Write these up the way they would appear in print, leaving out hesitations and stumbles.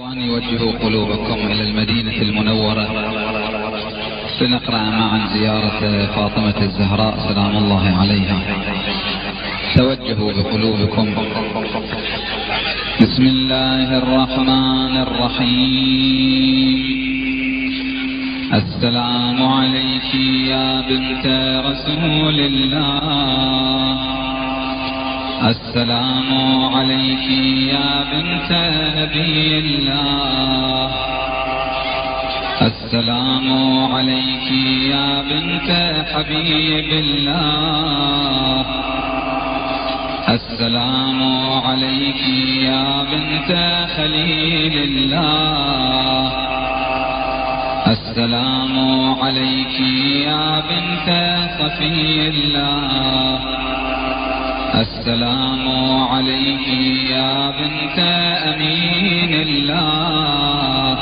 وأن يوجهوا قلوبكم إلى المدينة المنورة لنقرأ معا زيارة فاطمة الزهراء سلام الله عليها. توجهوا بقلوبكم. بسم الله الرحمن الرحيم. السلام عليك يا بنت رسول الله، السلام عليك يا بنت نبي الله، السلام عليك يا بنت حبيب الله، السلام عليك يا بنت خليل الله، السلام عليك يا بنت صفي الله، السلام عليك يا بنت أمين الله،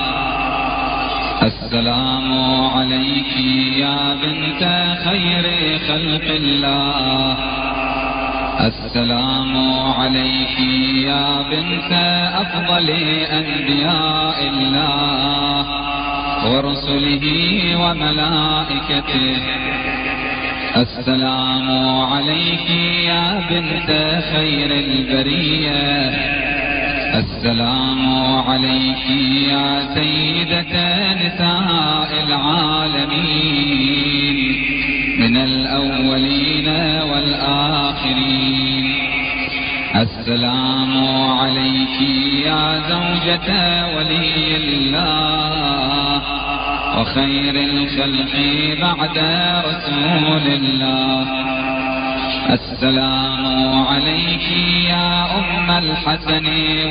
السلام عليك يا بنت خير خلق الله، السلام عليك يا بنت أفضل أنبياء الله ورسله وملائكته، السلام عليك يا بنت خير البرية، السلام عليك يا سيدة نساء العالمين من الأولين والآخرين، السلام عليك يا زوجة ولي الله وخير الخلق بعد رسول الله، السلام عليك يا أم الحسن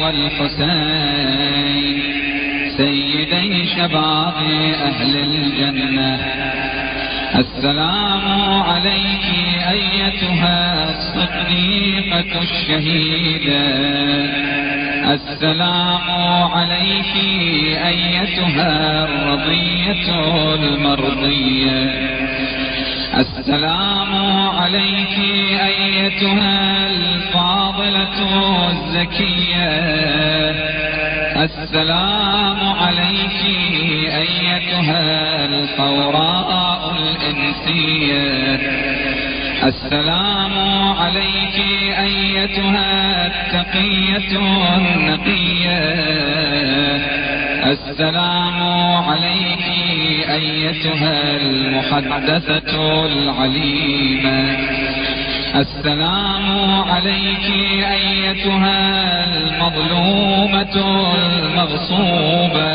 والحسين سيدي شباب أهل الجنة، السلام عليك أيتها الصديقة الشهيدة، السلام عليك أيتها الرضية المرضية، السلام عليك أيتها الفاضلة الزكية، السلام عليك أيتها الحوراء الإنسية، السلام عليك أيتها التقية النقية، السلام عليك أيتها المحدثة العليمة، السلام عليك أيتها المظلومة المغصوبة،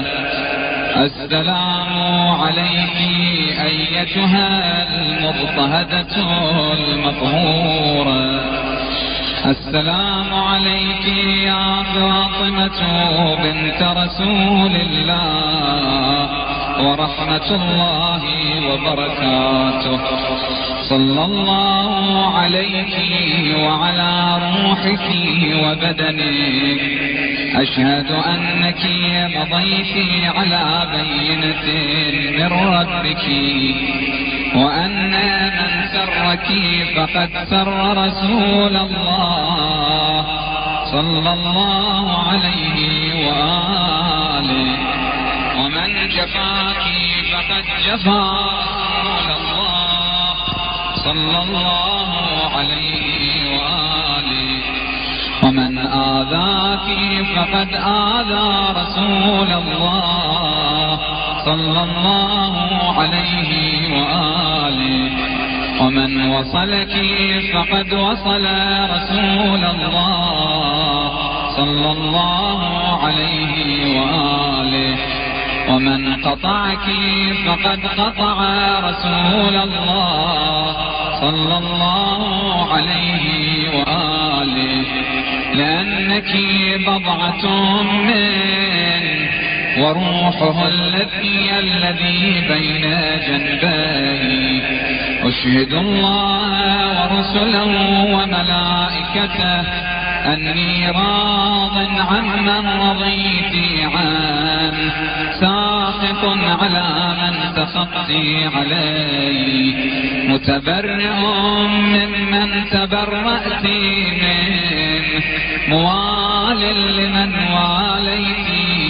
السلام عليك أيتها المضطهدة المقهورة، السلام عليك يا فاطمة بنت رسول الله ورحمة الله وبركاته، صلى الله عليك وعلى روحك وبدنك، أشهد أنك مضيت على بينة من ربك، وأن من سرك فقد سر رسول الله صلى الله عليه وآله، ومن جفاك فقد جفا رسول الله صلى الله عليه وآله، ومن آذاك فقد آذى رسول الله صلى الله عليه وآله، ومن وصلك فقد وصل رسول الله صلى الله عليه وآله، ومن قطعك فقد قطع رسول الله صلى الله عليه وآله، لأنك بضعة منه وروحه الذي بين جنبيه، أشهد الله ورسله وملائكته أني راض عمن رضيت عنه، ساخط على من سخطت عليه، متبرئ ممن تبرأت منه، موال لمن واليت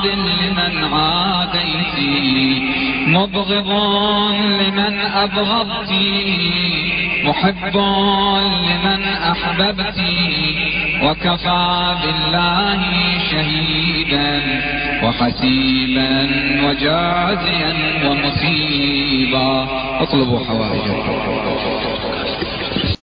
عاد لمن عاديت مبغض لمن أبغضت محب لمن أحببت وكفى بالله شهيدا وحسيبا وجازيا ومصيبا. اطلبوا حوائجكم.